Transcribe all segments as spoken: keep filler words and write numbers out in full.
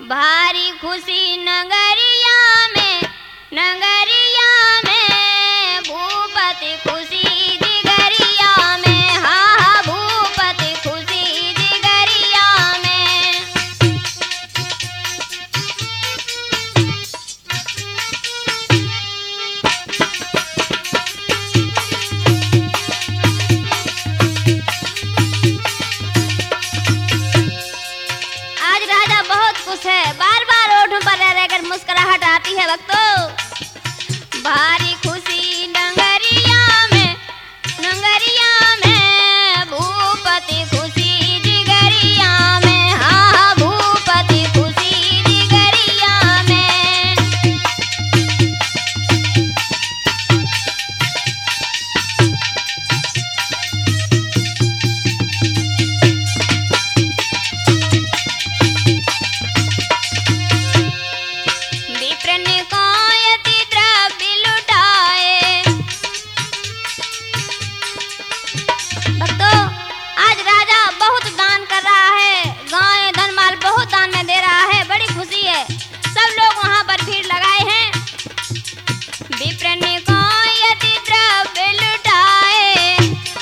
भारी खुशी नगरिया में, नगरिया में भूपति खुशी जिगरिया में, हाँ हाँ भूपति खुशी जिगरिया में। आज राजा बहुत खुश है, बार बार ओठों पर रह रहकर मुस्कुराहट आती है भक्तों। भारी खुशी नगरिया में, नगरिया में भूपति खुशी जिगरिया में, हाँ हाँ भूपति खुशी जिगरिया में। विप्र ने कायति द्रव्य लुटाए। भक्तों, आज राजा बहुत दान कर रहा है, गाय धन माल बहुत दान में दे रहा है, बड़ी खुशी है। सब लोग वहां पर भीड़ लगाए हैं। विप्र ने कायति द्रव्य लुटाए,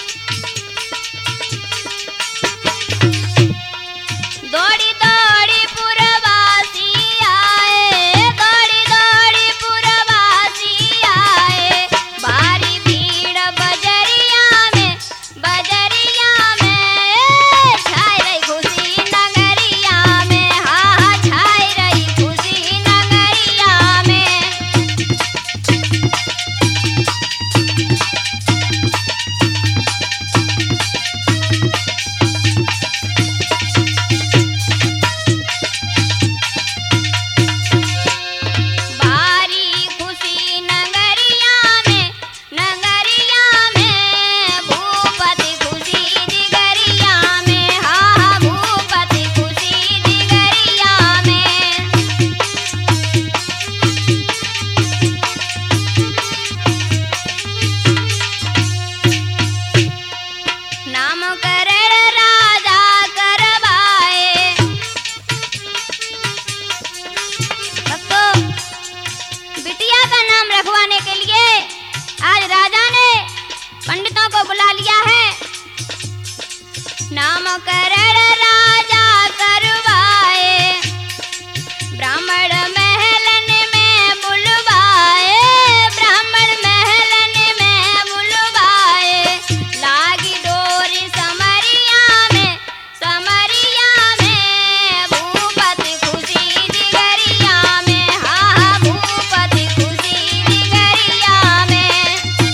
दौड़ी दौड़ी पुरवासी आए, दौड़ी दौड़ी पुरवासी आए। भारी भीड़ बजरिया में, बजरिया में छाई रही खुशी नगरिया में, हाँ हाँ छाई रही खुशी नगरिया में। भारी खुशी नगरिया में, नगरिया में भूपति खुशी जिगरिया में, हाँ हाँ भूपति खुशी जिगरिया में। नामकरण राजा करवाए। भक्तों, बिटिया का नाम रखवाने के लिए आज राजा ने पंडितों को बुला लिया है। नामकरण राजा करवाए, ब्राह्मण महलन में बुलवाए, ब्राह्मण महलन में बुलवाए। लागी डोरी समरिया में, समरिया में भूपति खुशी जिगरिया में, हाँ हाँ भूपति खुशी जिगरिया में।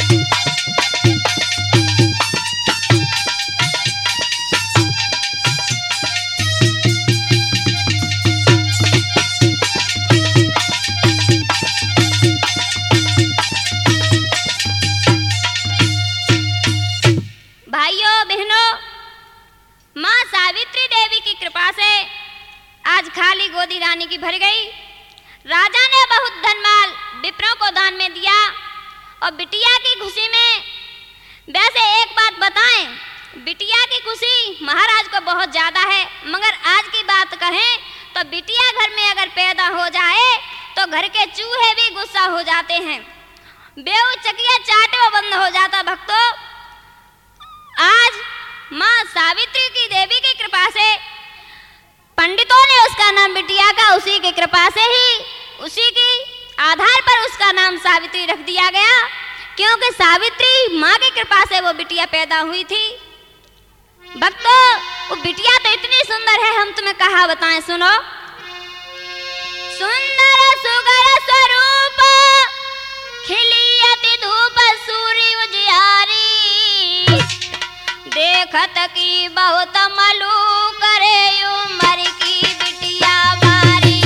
भाइयों बहनों, माँ सावित्री देवी की कृपा से आज खाली गोदी रानी की भर गई। राजा ने बहुत धनमाल विप्रों को दान में दिया और बिटिया की खुशी में। वैसे एक बात बताएं, बिटिया की खुशी महाराज को बहुत ज्यादा है, मगर आज की बात कहें तो बिटिया घर में अगर पैदा हो जाए तो घर के चूहे भी गुस्सा हो जाते हैं, बेऊ चकिया चाटे बंद हो जाता। भक्तों, आज माँ सावित्री की देवी की कृपा से पंडितों ने उसका नाम बिटिया का उसी की कृपा से ही, उसी की आधार पर उसका नाम सावित्री रख दिया गया, क्योंकि सावित्री माँ की कृपा से वो बिटिया पैदा हुई थी। भक्तों, वो बिटिया तो इतनी सुंदर है, हम तुम्हें कहा बताएं, सुनो। सुंदर सुगर स्वरूप खिली अति धूप सूर्य उजियारी, देखत की बहुत मलू करे उमर की बिटिया बारी।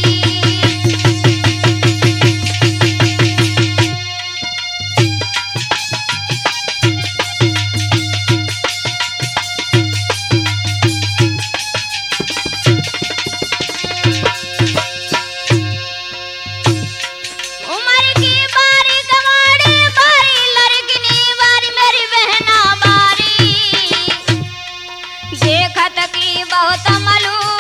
उमर की बारी गवाड़ी बारी लड़किनी बारी मेरी बहना बारी, देखत की बहुत मलू